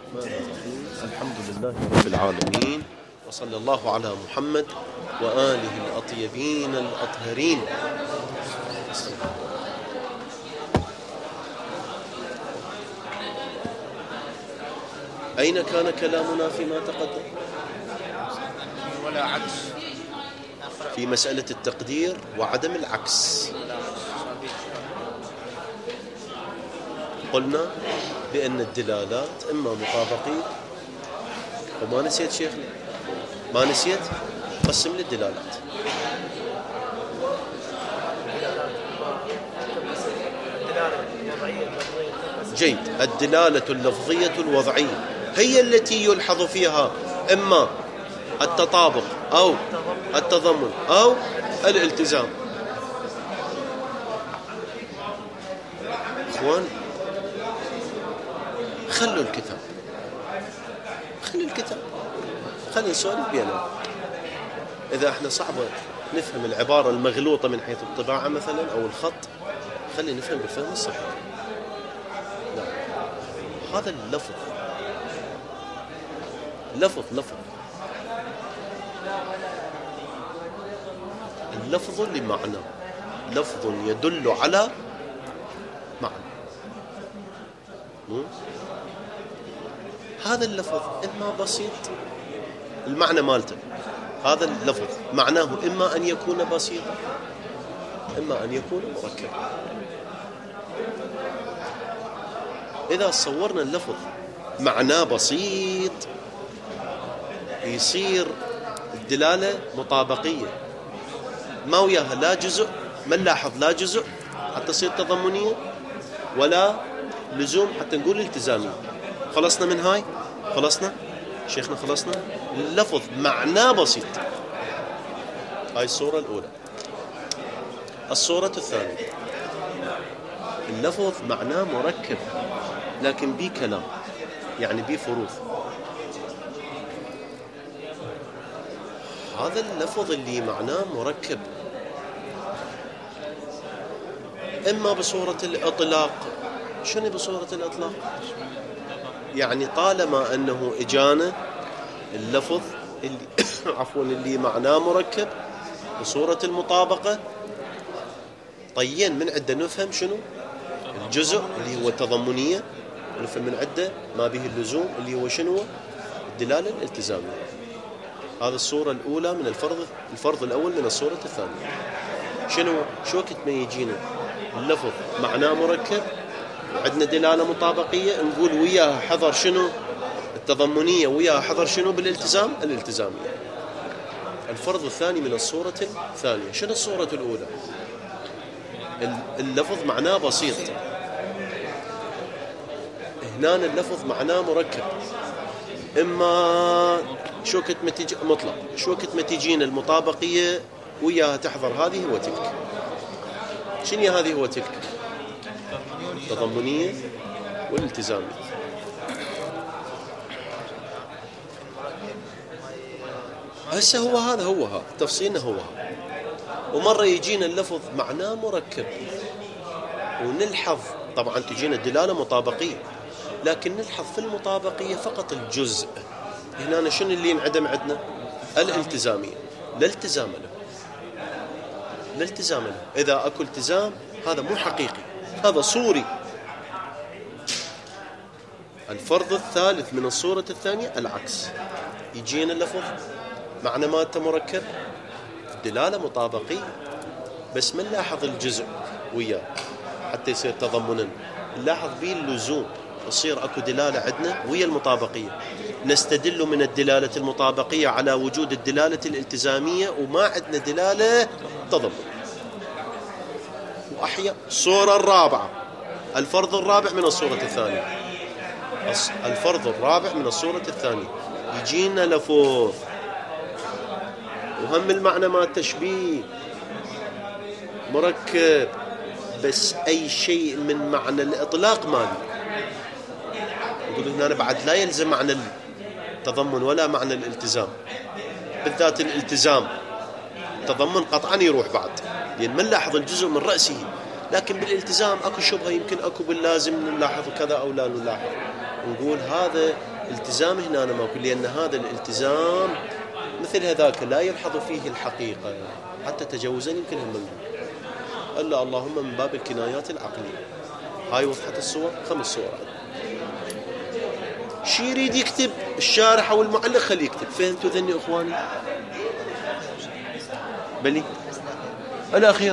الحمد لله رب العالمين، وصلى الله على محمد وآله الأطيبين الأطهرين. أين كان كلامنا فيما تقدم؟ ولا عكس في مسألة التقدير وعدم العكس. قلنا بأن الدلالات إما مطابقية، وما نسيت شيخنا، ما نسيت، قسم لي الدلالات. جيد. الدلالة اللفظية الوضعية هي التي يلحظ فيها إما التطابق أو التضمن أو الالتزام. إخوان، خلوا الكتاب، خلي نسولف بيننا. إذا احنا صعبة نفهم العبارة المغلوطة من حيث الطباعة مثلا أو الخط، خلي نفهم بالفهم الصحيح. لا، هذا اللفظ اللفظ لمعنى، لفظ يدل على معنى. هذا اللفظ إما بسيط، المعنى مالته، هذا اللفظ معناه إما أن يكون بسيطا إما أن يكون مركبا. إذا صورنا اللفظ معناه بسيط يصير الدلالة مطابقية، ما وياها لا جزء، ما نلاحظ لا جزء حتى تصير تضمنية ولا لزوم حتى نقول التزامية. خلصنا من هاي؟ خلصنا شيخنا، خلصنا. اللفظ معناه بسيط. هاي الصورة الأولى. الصورة الثانية، اللفظ معناه مركب لكن بيه كلام، يعني بيه فروض. هذا اللفظ اللي معناه مركب إما بصورة الإطلاق. شنو بصورة الإطلاق؟ يعني طالما أنه إجانا اللفظ اللي اللي معناه مركب بصورة المطابقة، طيين من عدة نفهم شنو الجزء اللي هو التضمنية، نفهم من عدة ما به اللزوم اللي هو شنو الدلالة الالتزامية. هذا الصورة الأولى من الفرض الأول من الصورة الثانية. شو وقت ما يجينا اللفظ معناه مركب عندنا دلالة مطابقية، نقول وياها حضر شنو التضمنية، وياها حضر شنو بالالتزام الالتزامية. الفرض الثاني من الصورة الثانية. شنو الصورة الأولى؟ اللفظ معناه بسيط، هنا اللفظ معناه مركب، إما شو وقت ما تجي مطلق، شو وقت ما تجينا المطابقية وياها تحضر هذه وتلك. شنو هذه وتلك؟ التضمنية والالتزامية. هسه هو تفصيلنا هو. ومرة يجينا اللفظ معناه مركب ونلحظ، طبعا تجينا الدلالة مطابقية، لكن نلحظ في المطابقية فقط الجزء. هنا شنو اللي ينعدم عندنا؟ الالتزامية. لا التزام له. إذا أكو التزام هذا مو حقيقي، هذا صوري. الفرض الثالث من الصورة الثانية العكس. يجينا اللفظ معنى مالته مركب، دلالة مطابقية، بس ما نلاحظ الجزء وياه حتى يصير تضمنا، نلاحظ به اللزوم، يصير أكو دلالة عندنا ويا المطابقية. نستدل من الدلالة المطابقية على وجود الدلالة الالتزامية، وما عندنا دلالة تضمن. وأحيانا الصورة الرابعة، الفرض الرابع من الصورة الثانية. الفرض الرابع من الصورة الثانية يجينا لفظ وهم المعنى ما التشبيه مركب، بس أي شيء من معنى الإطلاق مالي. نقول هنا بعد لا يلزم معنى التضمن ولا معنى الالتزام، بالذات الالتزام تضمن قطعا يروح بعد، لأن ما نلاحظ الجزء من رأسه. لكن بالالتزام أكو شبهة، يمكن أكو باللازم نلاحظ كذا أو لا نلاحظ. نقول هذا التزام هنا أنا ماكو، لأن هذا الالتزام مثل هذاك لا يلحظ فيه الحقيقة حتى تجوزا يمكن هم إلا اللهم من باب الكنايات العقلية. هاي وضحت الصور، 5 صور. شي يريد يكتب الشارح أو المعلق خليه يكتب. فهمتوا ذني أخواني؟ بلي الأخير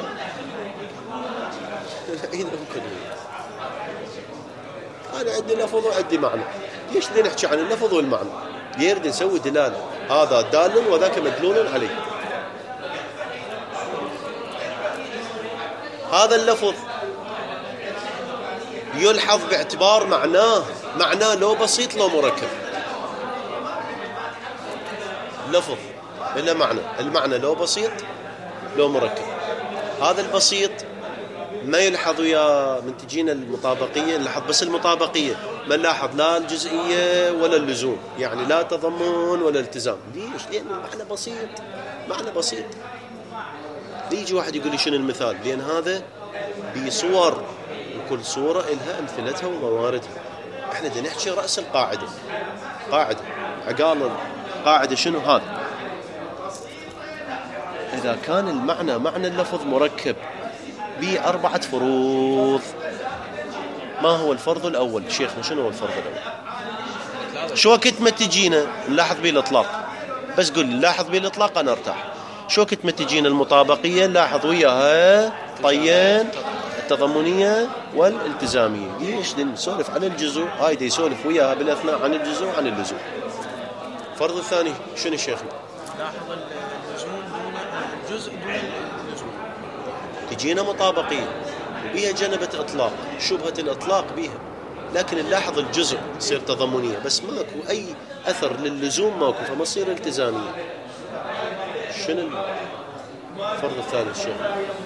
أنا عندي لفظ وعندي معنى. ليش بدنا نحكي عن اللفظ والمعنى؟ يريد نسوي دلالة، هذا دال وذاك مدلول عليه. هذا اللفظ يلحظ باعتبار معناه لو بسيط لو مركب. لفظ إلا معنى، المعنى لو بسيط لو مركب. هذا البسيط ما يلحظ يا من تجينا المطابقية، نلاحظ بس المطابقية، ما نلاحظ لا الجزئية ولا اللزوم، يعني لا تضمن ولا التزام. ليش؟ لأن المعنى بسيط، معنى بسيط. يجي واحد يقول لي شنو المثال؟ لأن هذا بصور وكل صورة إلها أمثلتها ومواردها. احنا بدنا نحكي رأس القاعدة، عقال القاعدة شنو هذا؟ إذا كان المعنى معنى اللفظ مركب ب4 فروض، ما هو الفرض الأول؟ شيخنا شنو هو الفرض الأول؟ شو وقت ما تجينا نلاحظ به الإطلاق، بس قل نلاحظ به الإطلاق أنا أرتاح. شو وقت ما تجينا المطابقية نلاحظ وياها طيين التضمنية والالتزامية. ليش نسولف عن الجزء؟ هاي دي يسولف وياها بالأثناء عن الجزء وعن اللزوم. الفرض الثاني شنو شيخنا؟ لاحظ اللزوم دون الجزء دون اللزوم. تجينا مطابقية وبيها جنبة إطلاق، شبهة الإطلاق بيها، لكن نلاحظ الجزء تصير تضمنية بس ماكو أي أثر للزوم، ماكو، فما تصير التزامية. شنو الفرض الثالث؟ شنو؟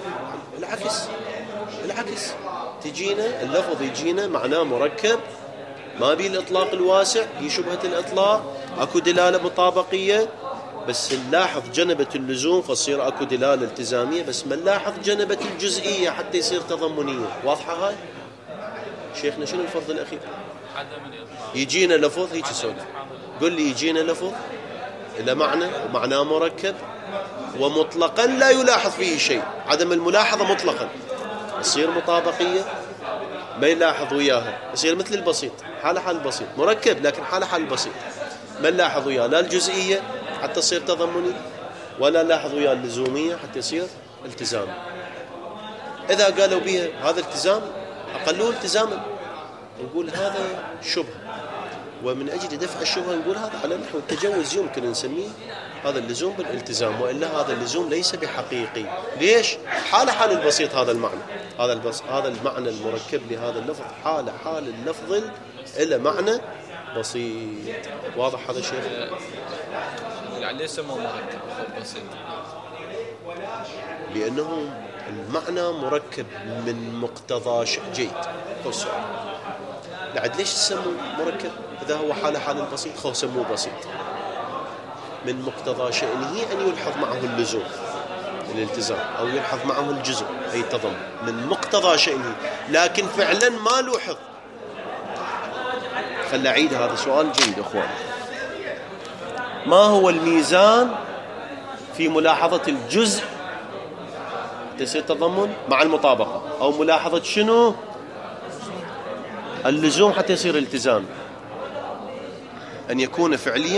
العكس تجينا اللفظ يجينا معناه مركب، ما بيه الإطلاق الواسع، هي شبهة الإطلاق، أكو دلالة مطابقية، بس نلاحظ جنبة اللزوم فتصير أكو دلالة التزامية، بس ما نلاحظ جنبة الجزئية حتى يصير تضمنية. واضحة هاي؟ شيخنا شنو الفرض الأخير؟ يجينا لفظ هيك سولف، قل لي يجينا لفظ إلى معنى ومعناه مركب ومطلقا لا يلاحظ فيه شيء، عدم الملاحظة مطلقا، يصير مطابقية ما يلاحظ وياها، يصير مثل البسيط، حال البسيط مركب لكن حال البسيط ما نلاحظ وياه لا الجزئية حتى تصير تضمني ولا نلاحظ وياه اللزومية حتى يصير التزامي. إذا قالوا بها هذا التزام أقلوه التزاما نقول هذا شبه، ومن أجل دفع الشبهة نقول هذا على نحو التجوز يمكن نسميه هذا اللزوم بالالتزام، وإلا هذا اللزوم ليس بحقيقي. ليش؟ حال البسيط هذا المعنى، هذا المعنى المركب لهذا اللفظ حال اللفظ إلا معنى بسيط. واضح هذا الشيء؟ يعني ليش سموه مركب بسيط؟ لأنه المعنى مركب من مقتضى شيء. جيد. السؤال بعد ليش تسموه مركب إذا هو حال البسيط؟ خو سموه بسيط. من مقتضى شأنه أن يلحظ معه اللزوم الالتزام أو يلحظ معه الجزء أي تضم، من مقتضى شأنه، لكن فعلا ما لوحظ. خل أعيد هذا سؤال جيد أخوان. ما هو الميزان في ملاحظة الجزء تصير تضمن مع المطابقة، أو ملاحظة شنو اللزوم حتى يصير التزام؟ أن يكون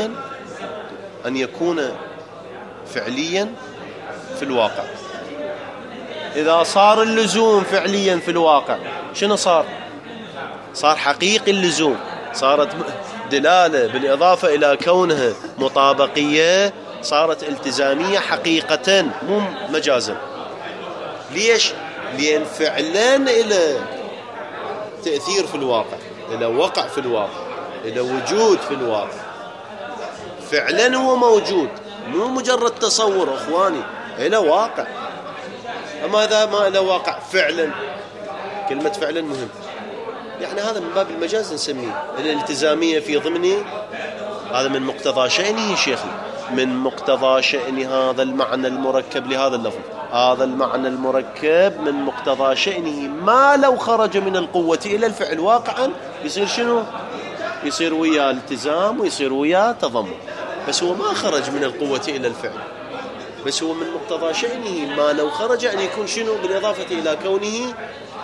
فعليا في الواقع. إذا صار اللزوم فعليا في الواقع شنو صار حقيقي اللزوم، صارت دلالة بالإضافة إلى كونها مطابقية، صارت التزامية حقيقة مو مجازا. ليش؟ لأن فعلا إلى تأثير في الواقع، إلى وقع في الواقع، إلى وجود في الواقع، فعلا هو موجود، مو مجرد تصور أخواني، إلى واقع. أما إذا ما إلى واقع فعلا، كلمة فعلا مهم، يعني هذا من باب المجاز نسميه الالتزامية في ضمنه. هذا من مقتضى شأنه شيخنا، من مقتضى شأن هذا المعنى المركب لهذا اللفظ. هذا المعنى المركب من مقتضى شأنه ما لو خرج من القوة إلى الفعل واقعا يصير شنو؟ يصير وياه التزام ويصير وياه تضمن، بس هو ما خرج من القوة إلى الفعل، بس هو من مقتضى شأنه ما لو خرج أن يكون شنو بالإضافة إلى كونه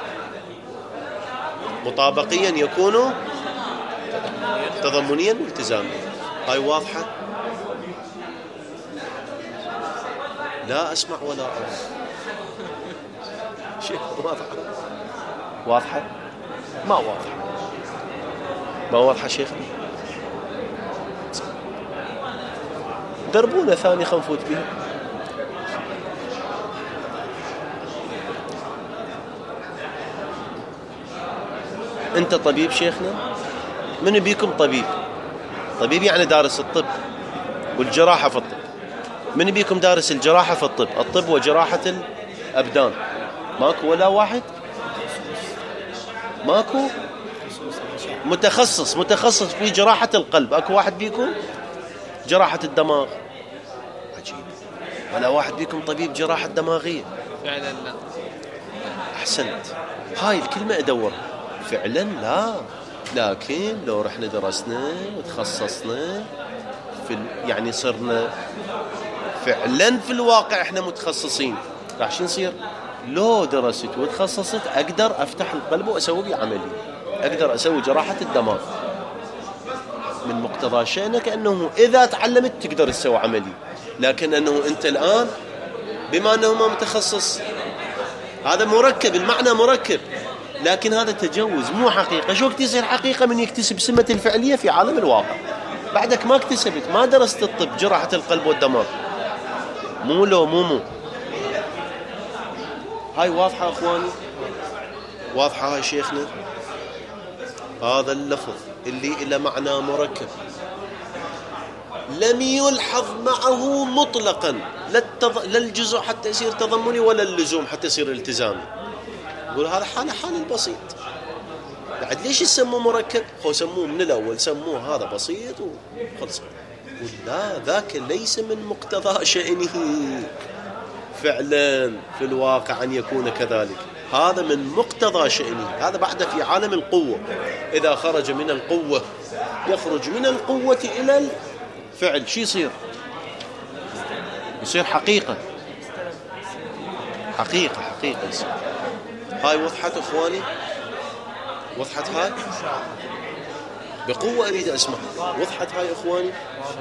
مطابقيا يكون تضمنيا والتزاميا. هاي واضحة؟ لا أسمع ولا أرى. شيء واضحة؟ واضحة؟ ما واضحة. ما واضحة شيخنا؟ دربونا ثاني خنفوت بها. أنت طبيب شيخنا؟ من بيكم طبيب؟ طبيب يعني دارس الطب والجراحة في الطب. من بيكم دارس الجراحة في الطب؟ الطب وجراحة الأبدان. ماكو ولا واحد؟ ماكو متخصص في جراحة القلب. أكو واحد بيكم؟ جراحة الدماغ. عجيب. ولا واحد بيكم طبيب جراحة دماغية؟ فعلا لا. أحسنت. هاي الكلمة أدور فعلا لا، لكن لو رحنا درسنا وتخصصنا يعني صرنا فعلا في الواقع احنا متخصصين، راح شو نصير؟ لو درست وتخصصت أقدر أفتح القلب وأسوي بيه عملي، أقدر أسوي جراحة الدماغ. من مقتضى شأنك أنه إذا تعلمت تقدر تسوي عملي، لكن أنه أنت الآن بما أنه ما متخصص، هذا مركب، المعنى مركب، لكن هذا تجوز مو حقيقة. شو وقت يصير حقيقة؟ من يكتسب سمة الفعلية في عالم الواقع. بعدك ما اكتسبت، ما درست الطب جراحة القلب والدماغ. مو هاي واضحة أخواني؟ واضحة هاي شيخنا؟ هذا اللفظ اللي إلى معنى مركب لم يلحظ معه مطلقا لا الجزء حتى يصير تضمني ولا اللزوم حتى يصير التزامي. يقول هذا حال البسيط. بعد ليش يسموه مركب؟ هو سموه من الأول، سموه هذا بسيط وخلص. لا، ذاك ليس من مقتضى شأنه فعلا في الواقع أن يكون كذلك. هذا من مقتضى شأنه، هذا بعد في عالم القوة. إذا خرج من القوة يخرج من القوة إلى الفعل، شو يصير؟ حقيقة يصير. هاي وضحت أخواني؟ وضحت هاي؟ بقوة أريد أسمع. وضحت هاي أخواني؟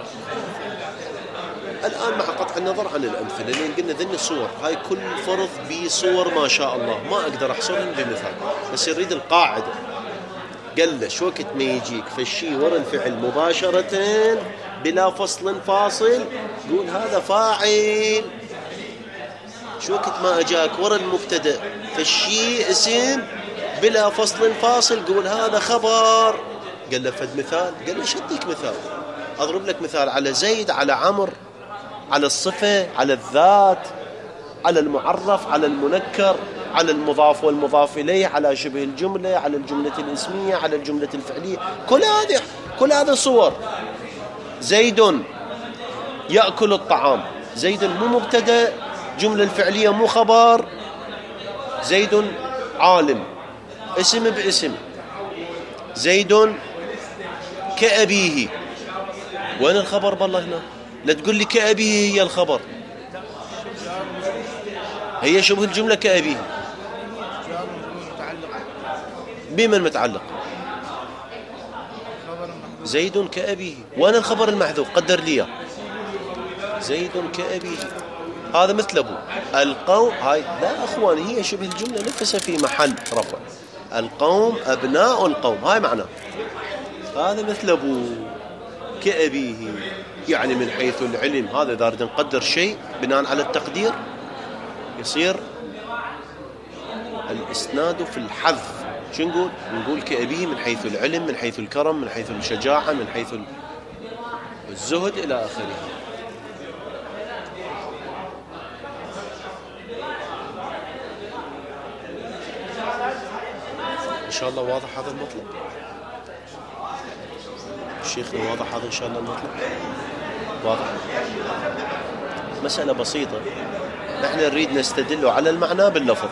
الآن مع قطع النظر عن الأمثلة لأن قلنا ذني الصور، هاي كل فرض بصور ما شاء الله، ما أقدر أحصرهم بمثال، بس يريد القاعدة. قال شو وقت ما يجيك فالشي ورا الفعل مباشرة بلا فصل فاصل قول هذا فاعل. شو وقت ما أجاك ورا المبتدأ فالشي اسم بلا فصل فاصل قول هذا خبر. قال له فد مثال؟ قال له شديك مثال، أضرب لك مثال على زيد، على عمر، على الصفة، على الذات، على المعرف، على المنكر، على المضاف والمضاف إليه، على شبه الجملة، على الجملة الاسمية، على الجملة الفعلية. كل هذا صور. زيد يأكل الطعام، زيد مو مبتدأ، جملة الفعلية مو خبر. زيد عالم، اسم باسم. زيد كأبيه، وين الخبر بالله هنا؟ لا تقول لي كأبيه هي الخبر، هي شبه الجملة كأبيه. بمن متعلق؟ زيد كأبيه، وين الخبر المحذوف؟ قدر لي زيد كأبيه، هذا مثل أبو القوم. هاي لا أخواني، هي شبه الجملة نفسها في محل رفع. القوم أبناء القوم، هاي معناه. هذا مثل أبو كأبيه، يعني من حيث العلم. هذا إذا أريد نقدر شيء بناء على التقدير يصير الإسناد في الحذف. شو نقول؟ نقول كأبيه من حيث العلم، من حيث الكرم، من حيث الشجاعة، من حيث الزهد إلى آخره. إن شاء الله واضح هذا المطلب شيخنا؟ واضح هذا إن شاء الله المطلب؟ واضح. مسألة بسيطة، نحن نريد نستدل على المعنى باللفظ،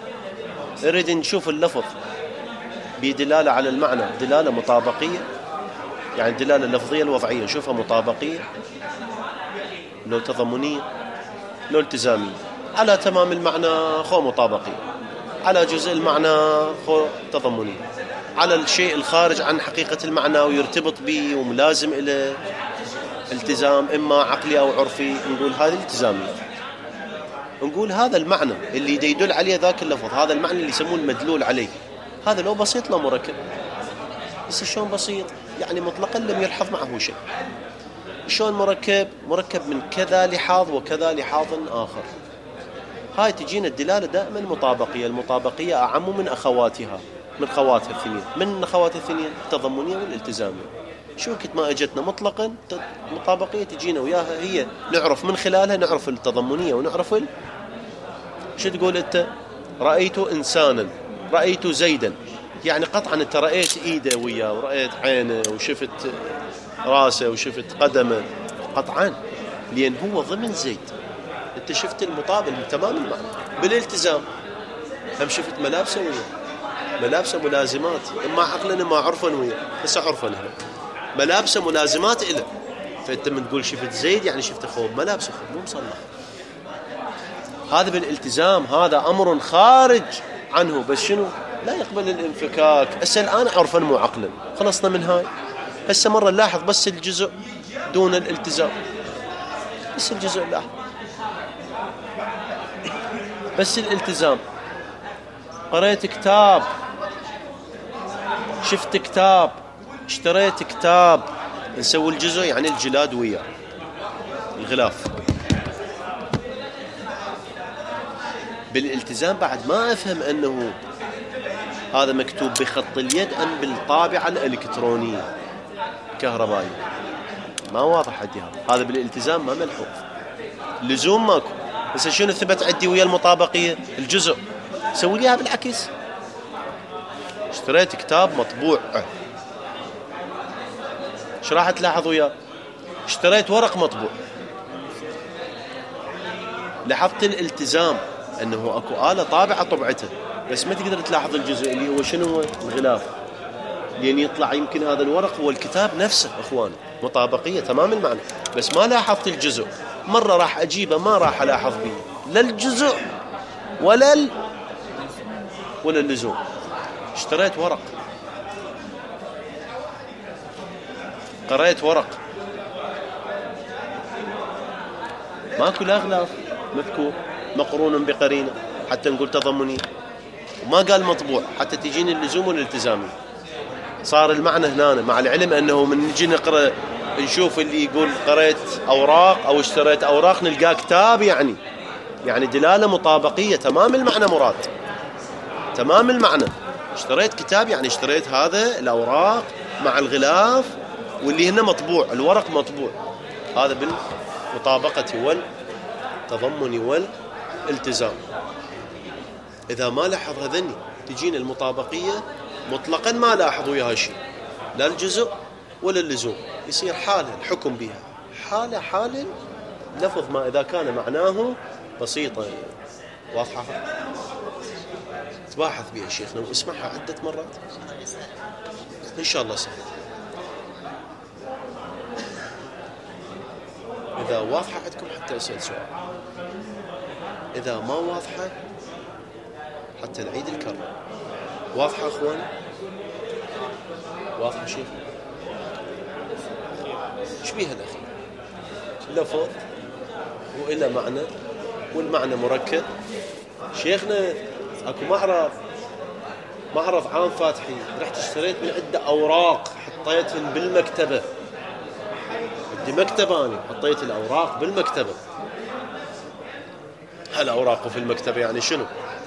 نريد نشوف اللفظ بدلالة على المعنى دلالة مطابقية يعني الدلالة اللفظية الوضعية نشوفها مطابقية لو تضمنية لو التزامية، على تمام المعنى خو مطابقية، على جزء المعنى خو تضمنية، على الشيء الخارج عن حقيقة المعنى ويرتبط به وملازم إلى التزام إما عقلي أو عرفي نقول هذه التزامية. نقول هذا المعنى اللي يدل عليه ذاك اللفظ، هذا المعنى اللي يسمون المدلول عليه، هذا لو بسيط لو مركب. بس شلون بسيط؟ يعني مطلقا لم يلحظ معه شيء. شلون مركب؟ مركب من كذا لحاظ وكذا لحاظ آخر. هاي تجينا الدلالة دائما مطابقية، المطابقية أعم من أخواتها، من خواتها الثنين، من خواتها الثنين التضمنية والالتزامية. شو كنت ما أجتنا مطلقا مطابقية تجينا وياها، هي نعرف من خلالها نعرف التضمنية ونعرف شو تقول أنت؟ رأيت إنسانا، رأيت زيدا، يعني قطعا أنت رأيت إيده وياه ورأيت عينه وشفت راسه وشفت قدمه قطعا، لأن هو ضمن زيد. أنت شفت المطابق تمام المعنى. بالالتزام هم شفت ملابسه وياه، ملابسه ملازمات إما عقلا إما عرفا وياه، بس عرفا هنا ملابسه ملازمات إله. فأنت من تقول شفت زيد يعني شفت خوب، ملابسه خوب مو مصلح. هذا بالالتزام، هذا أمر خارج عنه، بس شنو؟ لا يقبل الانفكاك. هسه الآن عرفا مو عقلا، خلصنا من هاي. هسه مرة نلاحظ بس الجزء دون الالتزام، بس الجزء لاحظ، بس الالتزام. قريت كتاب، شفت كتاب، اشتريت كتاب، نسوي الجزء يعني الجلاد وياه الغلاف. بالالتزام بعد ما أفهم أنه هذا مكتوب بخط اليد أم بالطابعة الإلكترونية كهربائية، ما واضح عندي هذا بالالتزام ما ملحوظ، لزوم ماكو. بس شنو ثبت عندي ويا المطابقية؟ الجزء. سوي ليها بالعكس، اشتريت كتاب مطبوع، ايش راح تلاحظ وياه؟ اشتريت ورق مطبوع، لاحظت الالتزام انه اكو آلة طابعة طبعته، بس ما تقدر تلاحظ الجزء اللي هو شنو هو الغلاف، لأن يطلع يمكن هذا الورق هو الكتاب نفسه. اخوان مطابقية تمام المعنى، بس ما لاحظت الجزء. مرة راح اجيبه ما راح الاحظ به لا الجزء ولا اللزوم. اشتريت ورق، قرأت ورق، ماكو لا غلاف مذكور مقرون بقرينة حتى نقول تضمني، وما قال مطبوع حتى تجيني اللزوم والالتزامي. صار المعنى هنا، مع العلم أنه من نجي نقرأ نشوف اللي يقول قرأت أوراق أو اشتريت أوراق نلقاه كتاب، يعني دلالة مطابقية تمام المعنى مراد، تمام المعنى. اشتريت كتاب يعني اشتريت هذا الأوراق مع الغلاف واللي هنا مطبوع، الورق مطبوع. هذا بالمطابقة والتضمن والالتزام. إذا ما لاحظ هذني تجينا المطابقية مطلقا ما لاحظ وياها شيء، لا الجزء ولا اللزوم، يصير حالة الحكم بها حالة لفظ ما إذا كان معناه بسيطة واضحة تباحث بها شيخنا واسمعها عدة مرات إن شاء الله سهل. إذا واضحة عندكم حتى أسأل سؤال، إذا ما واضحة حتى نعيد الكرر. واضحة أخواني؟ واضحة شيخ؟ إيش بيها الأخير؟ لفظ وإلا معنى، والمعنى مركب. شيخنا أكو معرض عام فاتحي، رحت اشتريت من عدة أوراق حطيتهم بالمكتبة، عندي مكتبة أنا حطيت الأوراق بالمكتبة. هالأوراق في المكتبة يعني شنو؟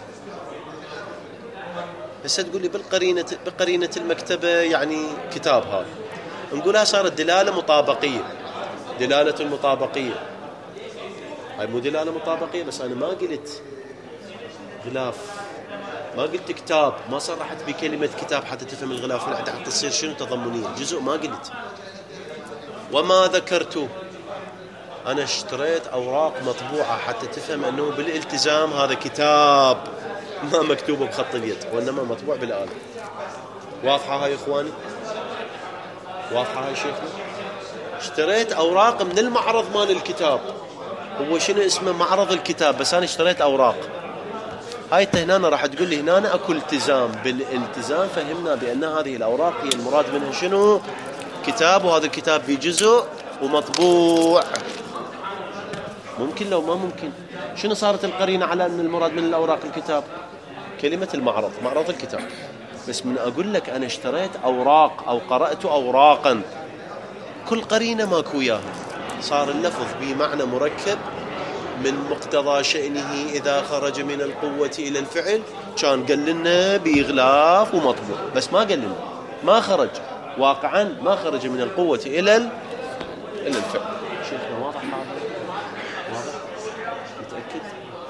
هسه تقول لي بقرينة المكتبة يعني كتاب. هذا نقولها صارت دلالة مطابقية، دلالة المطابقية. هاي مو دلالة مطابقية، بس أنا ما قلت غلاف، ما قلت كتاب، ما صرحت بكلمة كتاب حتى تفهم الغلاف من حتى تصير شنو تضمنية جزء، ما قلت. وما ذكرته، أنا اشتريت أوراق مطبوعة حتى تفهم أنه بالالتزام هذا كتاب ما مكتوب بخط اليد وإنما مطبوع بالآلة. واضحة هاي إخواني؟ واضحة يا شيخنا؟ اشتريت أوراق من المعرض مال الكتاب، هو شنو اسمه؟ معرض الكتاب، بس أنا اشتريت أوراق. هاي هنا راح تقول لي هنا أكو التزام. بالالتزام فهمنا بأن هذه الأوراق هي المراد منها شنو؟ كتاب، وهذا الكتاب بجزء ومطبوع. ممكن لو ما ممكن؟ شنو صارت القرينة على أن المراد من الأوراق الكتاب؟ كلمة المعرض، معرض الكتاب. بس من أقول لك أنا اشتريت أوراق أو قرأت أوراقا، كل قرينة ماكو وياها، صار اللفظ بمعنى مركب من مقتضى شأنه إذا خرج من القوة إلى الفعل. كان قال لنا بإغلاف ومطبوع، بس ما قال لنا، ما خرج واقعا، ما خرج من القوة إلى الفعل. شيخنا واضح هذا؟ واضح؟ متأكد؟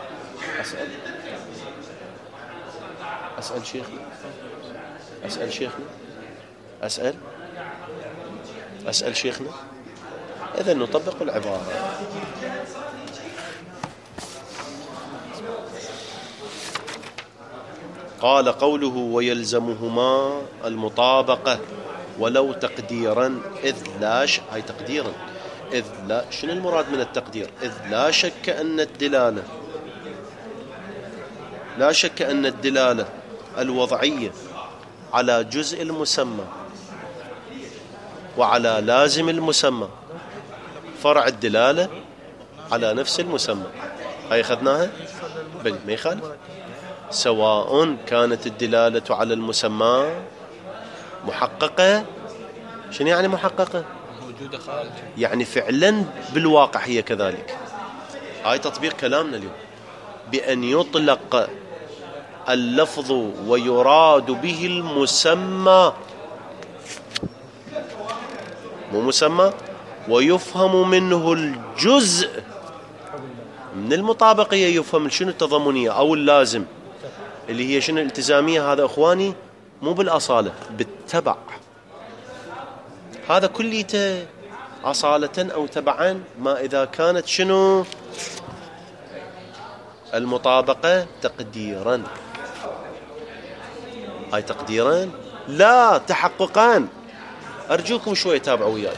أسأل شيخنا، أسأل شيخنا، أسأل شيخنا. إذن نطبق العبارة. قال قوله ويلزمهما المطابقة ولو تقديرا إذ لا هاي تقديرا إذ لا. شنو المراد من التقدير؟ إذ لا شك أن الدلالة، لا شك أن الدلالة الوضعية على جزء المسمى وعلى لازم المسمى فرع الدلالة على نفس المسمى. هاي أخذناها؟ بل ما يخالف، سواء كانت الدلالة على المسمى محققة. شنو يعني محققة؟ موجودة خارج، يعني فعلا بالواقع هي كذلك. هاي تطبيق كلامنا اليوم، بأن يطلق اللفظ ويراد به المسمى، مو مسمى، ويفهم منه الجزء. من المطابقية يفهم شنو التضمنية أو اللازم، اللي هي شنو الالتزامية. هذا أخواني مو بالأصالة، بالتبع. هذا كليته أصالة أو تبعا، ما إذا كانت شنو المطابقة تقديرا. هاي تقديرا لا تحققان. أرجوكم شوي تابعوا وياي.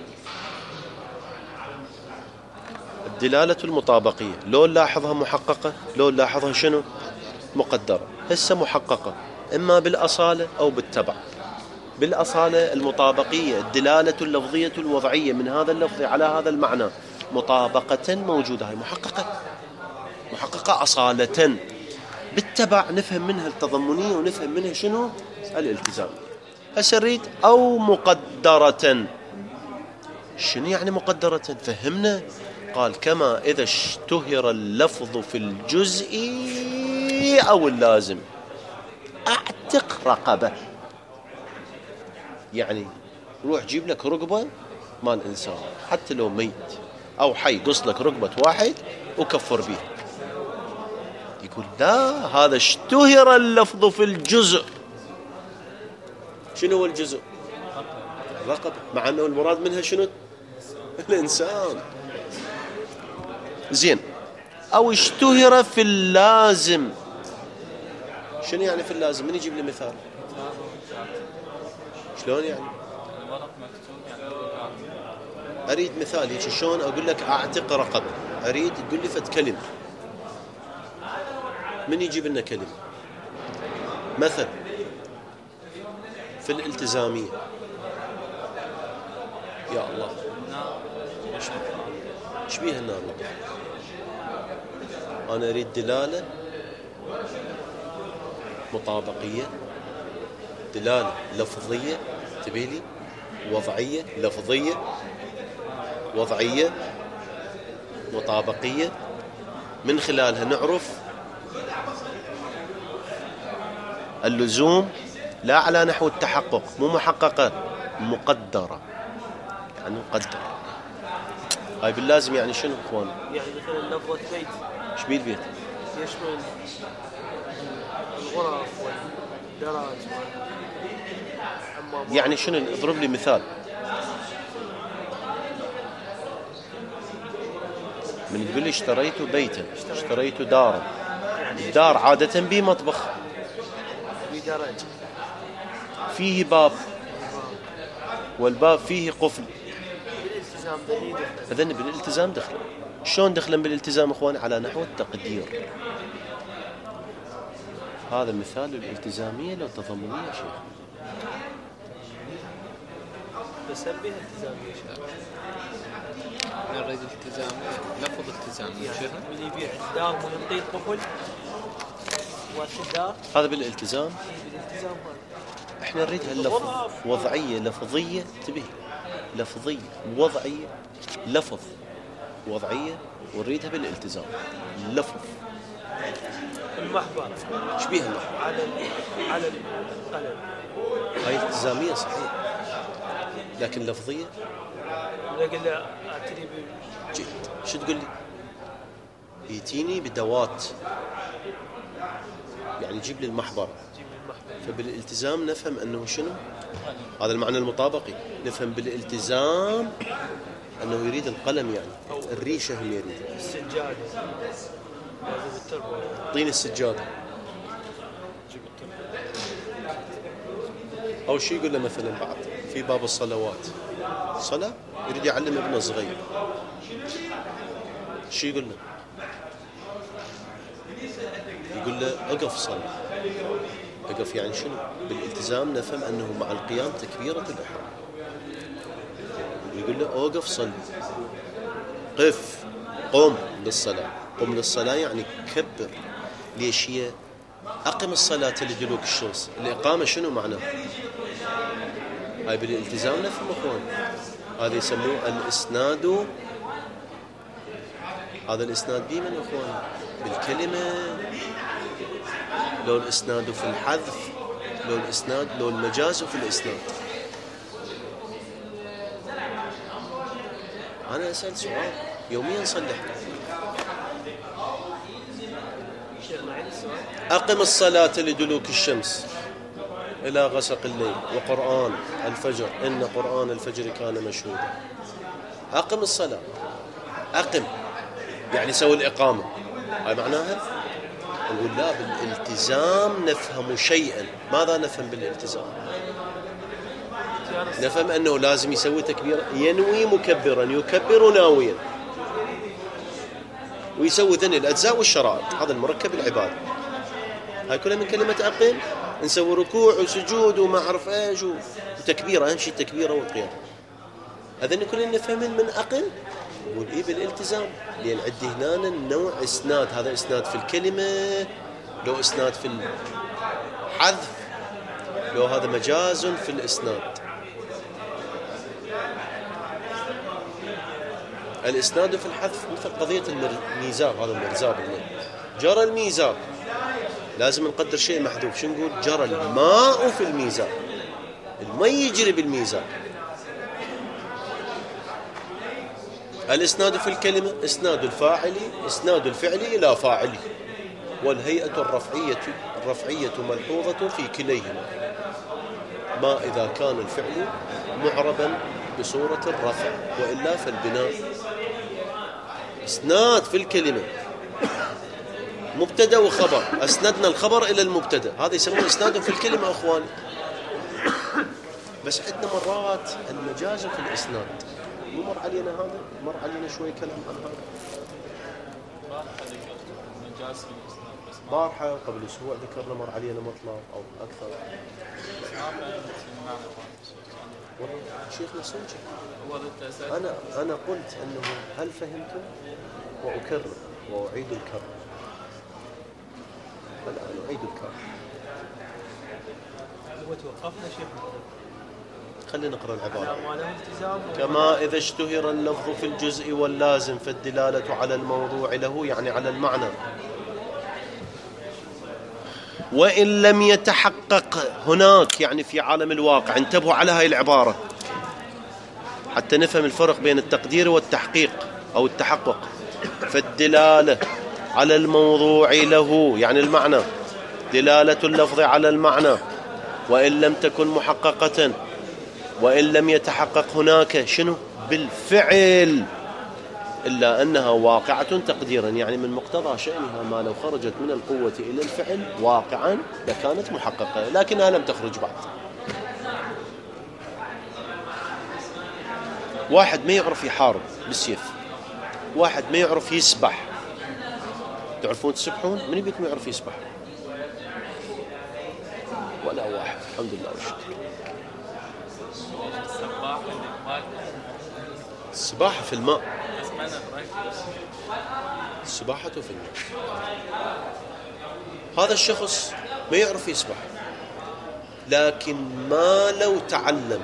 الدلالة المطابقية لو نلاحظها محققة، لو نلاحظها شنو مقدرة. هسه محققة إما بالأصالة أو بالتبع. بالأصالة المطابقية، الدلالة اللفظية الوضعية من هذا اللفظ على هذا المعنى مطابقة موجودة، هي محققة، محققة أصالة. بالتبع نفهم منها التضمنية ونفهم منها شنو الالتزام. هسه نريد أو مقدرة. شنو يعني مقدرة؟ فهمنا. قال كما إذا اشتهر اللفظ في الجزء أو اللازم. أعتق رقبة، يعني روح جيب لك رقبة مال إنسان حتى لو ميت أو حي، قص لك رقبة واحد وكفر بيها. يقول لا، هذا اشتهر اللفظ في الجزء. شنو هو الجزء؟ الرقبة، مع أنه المراد منها شنو؟ الإنسان. زين. أو اشتهر في اللازم. شنو يعني في اللازم؟ من يجيب لي مثال؟ شلون يعني؟ أريد مثال هيك. شلون أقول لك أعتق رقبة؟ أريد تقول لي فد كلمة. من يجيب لنا كلمة؟ مثل في الالتزامية. يا الله، ايش بيها النار؟ أنا أريد دلالة مطابقية، دلالة لفظية، تبيلي وضعية، لفظية، وضعية، مطابقية، من خلالها نعرف اللزوم لا على نحو التحقق، مو محققة، مقدرة، يعني مقدرة. هاي باللازم يعني شنو اخوان؟ يعني مثلا لفظة بيت، ايش بيه البيت؟ يشمل الغرف والدرج والحمام. يعني شنو؟ اضرب لي مثال. من تقول لي اشتريت بيتا، اشتريت دارا. الدار عادة بيه مطبخ، بدرج، فيه باب، والباب فيه قفل. بالالتزام دليل. اذن بالالتزام دخلا. شلون دخلا بالالتزام اخواني؟ على نحو التقدير. هذا مثال الالتزامية لو تضمنية شيخ. بس هل بها التزامية شيخ؟ نريد التزامية، لفظ التزامية شنو؟ من يبيع الدار ويعطيه القفل والدار هذا بالالتزام. بالالتزام هذا. احنا نريد هاللفظ وضعية لفظية، انتبه، لفظية وضعية، لفظ وضعية، ونريدها بالالتزام. لفظ المحبر ايش بيها المحبر؟ على القلم. هاي التزامية صحيح، لكن لفظية. قال له اعتني جيد. شو تقول لي؟ يتيني بدوات، يعني جيب لي المحبر. فبالالتزام نفهم انه شنو؟ هذا المعنى المطابقي. نفهم بالالتزام انه يريد القلم، يعني الريشة هم يريد. السجادة لازم التربة. اعطيني السجادة. او شيء يقول له مثلا بعد في باب الصلوات، صلاة يريد يعلم ابنه صغير، شو يقول له؟ يقول له اقف صلي. اقف يعني شنو؟ بالالتزام نفهم انه مع القيام تكبيرة الاحرام. يقول له اوقف صلي، قف، قم للصلاة. قم للصلاة يعني كبر. ليش؟ هي أقم الصلاة لدلوك الشمس. الإقامة شنو معناه؟ هاي بالالتزام نفهم أخوان. هذا يسموه الإسناد. هذا الإسناد بمن أخوان؟ بالكلمة، لو الإسناد في الحذف، لو الإسناد، لو المجاز في الإسناد. أنا أسأل سؤال يوميا صلح. أقم الصلاة لدلوك الشمس إلى غسق الليل وقرآن الفجر إن قرآن الفجر كان مشهودا. أقم الصلاة، أقم يعني سوي الإقامة. هاي معناها نقول لا، بالالتزام نفهم شيئا. ماذا نفهم بالالتزام؟ نفهم أنه لازم يسوي تكبير، ينوي مكبرا، يكبر ناويا، ويسوي ذن الأجزاء والشرائط. هذا المركب العبادي. هاي كلها من كلمة أقم. نسوي ركوع وسجود وما أعرف إيش وتكبيرة. أهم شيء التكبيرة والقيام. هذين كلنا نفهمين من أقم. نقول إيه بالالتزام، لأن عندي هنا نوع إسناد. هذا إسناد في الكلمة، لو إسناد في الحذف، لو هذا مجاز في الإسناد. الإسناد في الحذف مثل قضية الميزاب. هذا المرزاب اللي جرى الميزاب، لازم نقدر شيء محذوف. شو نقول؟ جرى الماء في الميزاب. الماء يجري بالميزاب. الإسناد في الكلمة إسناد الفاعل، إسناد الفعل إلى فاعله. والهيئة الرفعية ملحوظة في كليهما، ما إذا كان الفعل معربا بصورة الرفع، وإلا فالبناء. إسناد في الكلمة مبتدا وخبر، أسندنا الخبر إلى المبتدا، هذا يسمونه إسناد في الكلمة أخواني. بس عندنا مرات المجاز في الإسناد. مو مر علينا هذا؟ مر علينا شوي كلام عن هذا بارحة قبل أسبوع ذكرنا، مر علينا مطلب أو أكثر. والله شيخنا صدق أنا قلت أنه هل فهمتم؟ وأكرر وأعيد الكرر. الآن أعيد الكرر. وتوقفنا شيخ. خلينا نقرأ العبارة. كما إذا اشتهر اللفظ في الجزء واللازم فالدلالة على الموضوع له، يعني على المعنى، وإن لم يتحقق هناك، يعني في عالم الواقع. انتبهوا على هاي العبارة حتى نفهم الفرق بين التقدير والتحقيق أو التحقق. فالدلالة على الموضوع له يعني المعنى، دلالة اللفظ على المعنى، وإن لم تكن محققة، وإن لم يتحقق هناك شنو؟ بالفعل، إلا أنها واقعة تقديرا، يعني من مقتضى شأنها ما لو خرجت من القوة إلى الفعل واقعا لكانت محققة، لكنها لم تخرج بعد. واحد ما يعرف يحارب بالسيف، واحد ما يعرف يسبح. تعرفون تسبحون؟ من يبيكم يعرف يسبح؟ ولا واحد. الحمد لله والشكر. السباحة في الماء، السباحة في الماء. هذا الشخص ما يعرف يسبح، لكن ما لو تعلم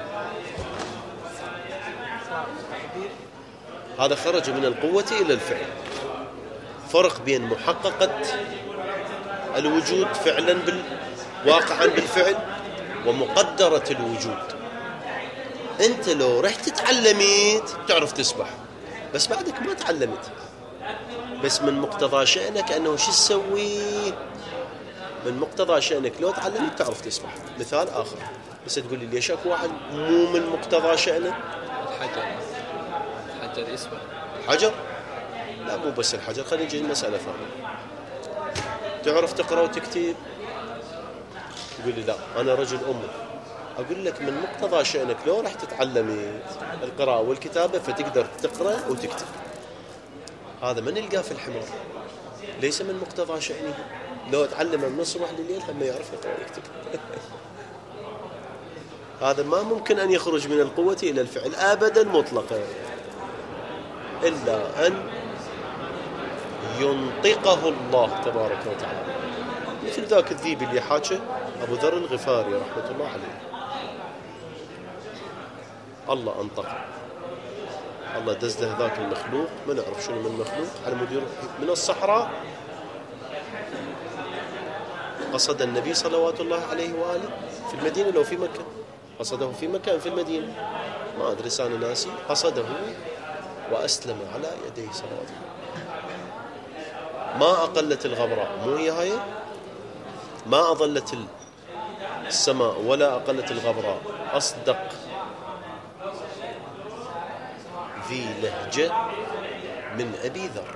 هذا خرج من القوة إلى الفعل. فرق بين محققة الوجود فعلا واقعا بالفعل ومقدرة الوجود. أنت لو رحت تعلمت تعرف تسبح، بس بعدك ما تعلمت، بس من مقتضى شأنك أنه شو تسوي؟ من مقتضى شأنك لو تعلمت تعرف تسبح. مثال آخر، بس تقول لي ليش أكو واحد مو من مقتضى شأنه؟ الحجر يسبح. حجر؟ لا مو بس الحجر، خلينا نجي المسألة ثانية. تعرف تقرأ وتكتب؟ تقول لي لا أنا رجل أمي. أقول لك من مقتضى شأنك لو رح تتعلمي القراءة والكتابة فتقدر تقرأ وتكتب. هذا ما نلقاه في الحمار، ليس من مقتضى شأنه. لو تعلم من الصبح لليل هم يعرف يقرأ ويكتب. هذا ما ممكن أن يخرج من القوة إلى الفعل أبدا مطلقا، إلا أن ينطقه الله تبارك وتعالى، مثل ذاك الذيب اللي حاكى أبو ذر الغفاري رحمة الله عليه. الله أنطق، الله دز له ذاك المخلوق، ما نعرف شنو من المخلوق، على مدير من الصحراء. قصد النبي صلوات الله عليه وآله في المدينة لو في مكة، قصده في مكة في المدينة ما أدري سان ناسي، قصده وأسلم على يديه صلوات الله. ما أقلت الغبراء، مو هي هاي، ما أظلت السماء ولا أقلت الغبراء أصدق ذي لهجة من أبي ذر.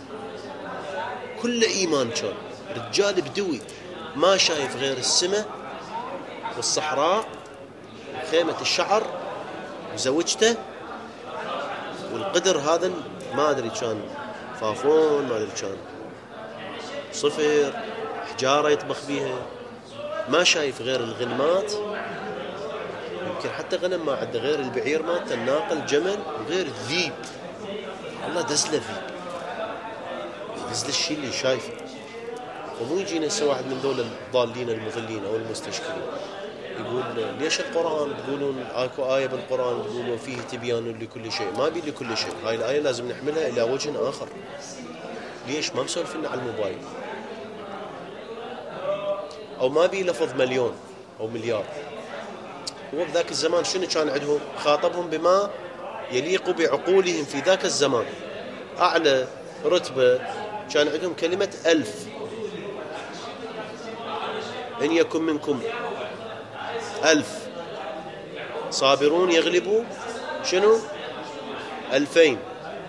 كل إيمان كان رجال بدوي ما شايف غير السماء والصحراء وخيمة الشعر وزوجته والقدر هذا ما أدري كان فافون، ما أدري كان صفر حجارة يطبخ بيها، ما شايف غير الغنمات. يمكن حتى غنم ما عنده غير البعير مالته، الناقة، الجمل، وغير الذيب. الله دز له ذيب، دز له الشيء اللي شايفه. ومو يجينا هسه واحد من دول الضالين المضلين أو المستشكلين يقول ليش القرآن تقولون اكو آية بالقرآن تقولون فيه تبيان لكل شيء؟ ما بي لكل شيء، هاي الآية لازم نحملها إلى وجه آخر. ليش ما مسولف لنا على الموبايل؟ أو ما بي لفظ مليون أو مليار. هو بذاك الزمان شنو كان عندهم؟ خاطبهم بما يليق بعقولهم في ذاك الزمان. أعلى رتبة كان عندهم كلمة 1000. إن يكن منكم 1000 صابرون يغلبوا شنو 2000.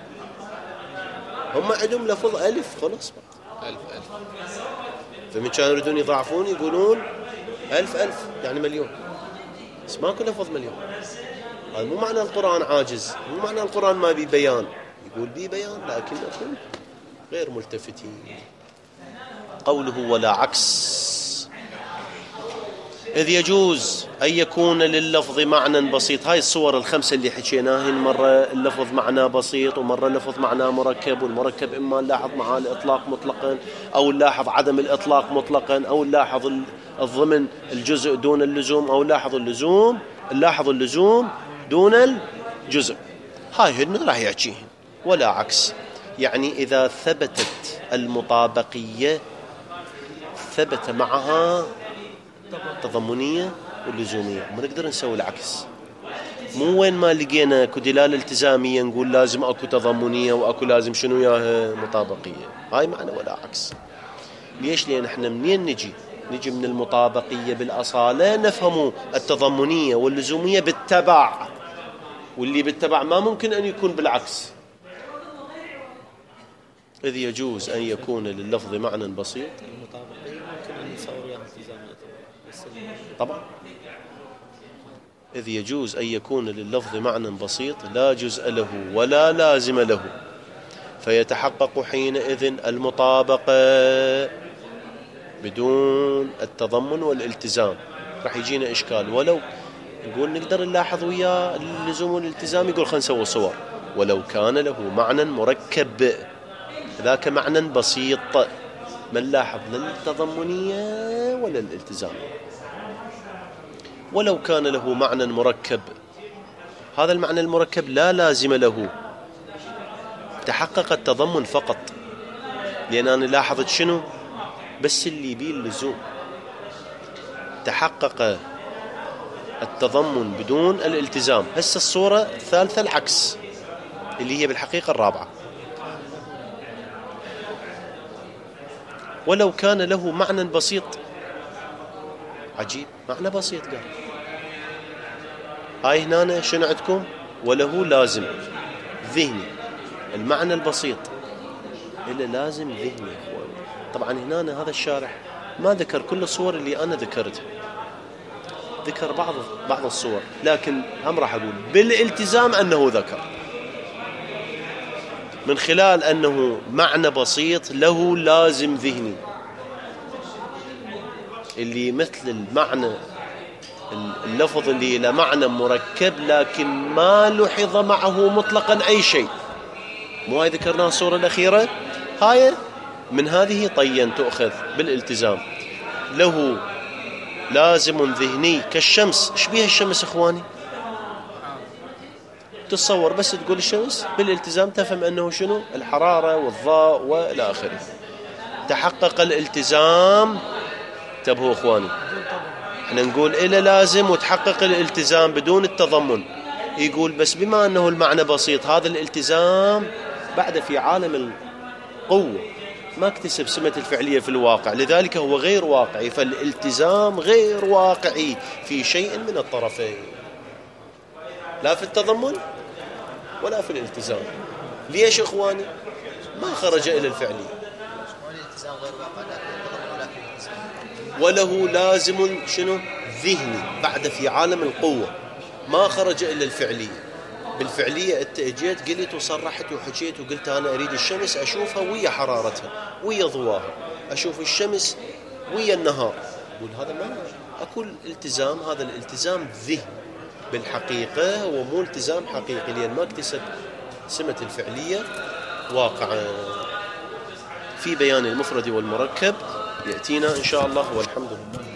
هم عندهم لفظ 1000 خلاص. 1000 فمن كانوا يريدون يضاعفون يقولون 1000 يعني مليون، بس ماكو لفظ مليون. هذا مو معنى القرآن عاجز، مو معنى القرآن ما بي بيان، يقول بي بيان لكنكم غير ملتفتين. قوله ولا عكس، إذ يجوز أن يكون لللفظ معنى بسيط. هاي الصور الخمسة اللي حكيناهن، مرة اللفظ معنى بسيط، ومرة اللفظ معنى مركب، والمركب إما نلاحظ مع الإطلاق مطلقا، أو نلاحظ عدم الإطلاق مطلقا، أو نلاحظ الضمن الجزء دون اللزوم، أو نلاحظ اللزوم دون الجزء. هاي هن راح يحكيهن. ولا عكس يعني إذا ثبتت المطابقية ثبت معها تضمنية واللزومية. ما نقدر نسوي العكس. مو وين ما لقينا اكو دلالة التزامية نقول لازم اكو تضمنية واكو لازم شنو ياها مطابقية. هاي معنى ولا عكس. ليش؟ لأن احنا منين نجي من المطابقية بالأصالة نفهم التضمنية واللزومية بالتبع، واللي بالتبع ما ممكن أن يكون بالعكس. إذ يجوز أن يكون لللفظ معنى بسيط. المطابقية ممكن أن نصور إياها التزامية طبعا. إذ يجوز أن يكون لللفظ معنى بسيط لا جزء له ولا لازم له، فيتحقق حينئذ المطابقة بدون التضمن والالتزام. راح يجينا إشكال، ولو يقول نقدر نلاحظ وياه اللزوم والالتزام، يقول خلينا نسوي صور. ولو كان له معنى مركب، ذاك معنى بسيط، ما نلاحظ لا التضمنية ولا الالتزام. ولو كان له معنى مركب، هذا المعنى المركب لا لازم له، تحقق التضمن فقط، لأن أنا لاحظت شنو بس اللي بيه اللزوم، تحقق التضمن بدون الالتزام. هسه الصورة الثالثة العكس، اللي هي بالحقيقة الرابعة. ولو كان له معنى بسيط، عجيب، معنى بسيط قال. هاي هنا شنو عندكم؟ وله لازم ذهني، المعنى البسيط إلا لازم ذهني يا أخوان. طبعا هنا هذا الشارح ما ذكر كل الصور اللي أنا ذكرتها، ذكر بعض الصور، لكن هم راح أقول بالالتزام أنه ذكر من خلال أنه معنى بسيط له لازم ذهني، اللي مثل المعنى اللفظ اللي له معنى مركب لكن ما لحظ معه مطلقا أي شيء. مو هاي ذكرناها الصورة الأخيرة، هاي من هذه طيا تؤخذ بالالتزام. له لازم ذهني كالشمس. ايش بيها الشمس اخواني؟ تتصور بس تقول الشمس بالالتزام تفهم انه شنو الحرارة والضوء والى اخره. تحقق الالتزام. انتبهوا اخواني، احنا نقول إلا لازم وتحقق الالتزام بدون التضمن. يقول بس بما انه المعنى بسيط، هذا الالتزام بعد في عالم القوة ما اكتسب سمة الفعلية في الواقع، لذلك هو غير واقعي. فالالتزام غير واقعي في شيء من الطرفين، لا في التضمن ولا في الالتزام. ليش اخواني؟ ما خرج إلى الفعلية. وله لازم شنو؟ ذهني، بعد في عالم القوة ما خرج إلى الفعلية. بالفعلية انت اجيت قلت وصرحت وحكيت وقلت أنا أريد الشمس أشوفها ويا حرارتها ويا ضواها، أشوف الشمس ويا النهار. يقول هذا ما أقول التزام، هذا الالتزام ذهن بالحقيقة، هو مو التزام حقيقي، لأن ما اكتسب سمة الفعلية واقعا. في بيان المفرد والمركب يأتينا إن شاء الله، والحمد لله.